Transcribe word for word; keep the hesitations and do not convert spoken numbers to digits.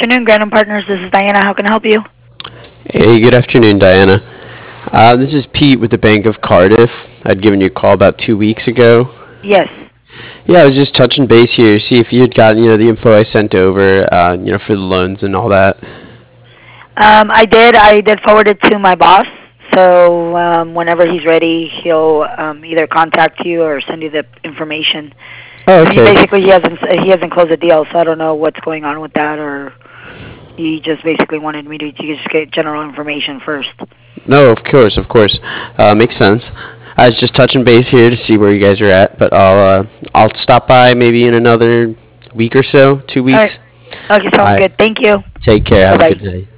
afternoon, Granum Partners. This is Diana. How can I help you? Hey, good afternoon, Diana. Uh, this is Pete with the Bank of Cardiff. I'd given you a call about two weeks ago. Yes. Yeah, I was just touching base here, see if you had gotten, you know, the info I sent over, uh, you know, for the loans and all that. Um, I did. I did forward it to my boss. So um, whenever he's ready, he'll um, either contact you or send you the information. Oh, I mean, okay. basically, he hasn't he hasn't closed the deal, so I don't know what's going on with that, or he just basically wanted me to, to just get general information first. No, of course, of course. Uh, makes sense. I was just touching base here to see where you guys are at, but I'll uh, I'll stop by maybe in another week or so, two All right. weeks. Okay, All sounds right. good. Thank you. Take care. Bye Have a bye. good day.